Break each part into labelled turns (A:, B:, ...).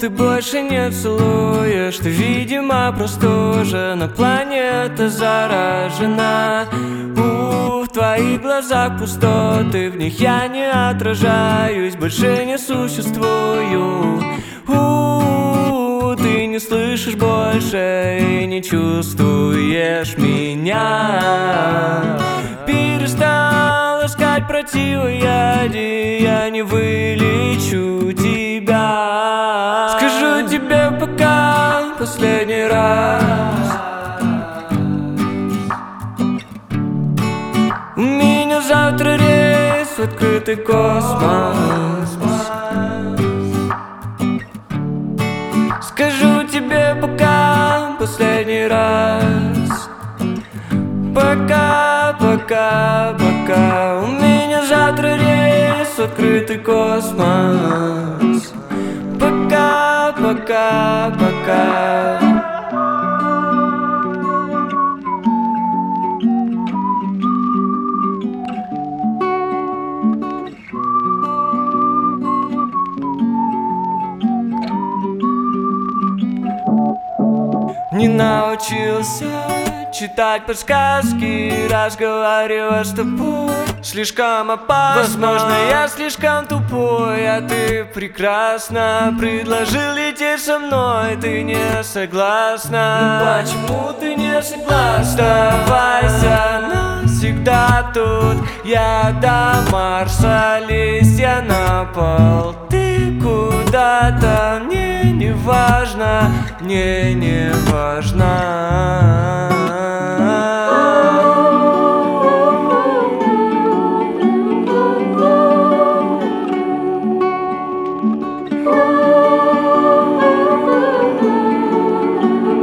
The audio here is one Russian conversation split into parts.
A: ты больше не целуешь. Ты, видимо, простужена, планета заражена. В твоих глазах пустоты, в них я не отражаюсь, больше не существую. Ты не слышишь больше и не чувствуешь меня. Перестал искать противоядие, я не вылечу тебя. Скажу тебе пока последний раз. У меня завтра рейс в открытый космос. Скажу тебе пока последний раз. Пока, пока, пока. У меня завтра рейс в открытый космос. Пока, пока, пока. Не научился читать подсказки, разговаривать с тобой слишком опасно. Возможно, я слишком тупой, а ты прекрасна. Предложил лететь со мной, ты не согласна. Ну почему ты не согласна? Оставайся навсегда тут. Я до Марса, листья на пол. Ты куда-то, мне не важно, мне не важно.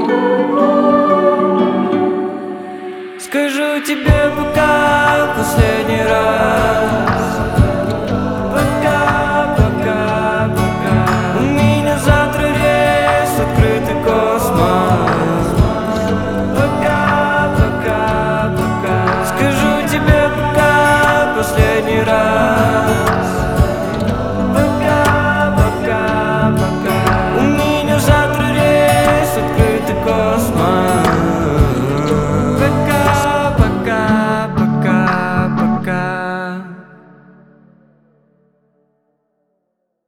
A: Скажу тебе пока после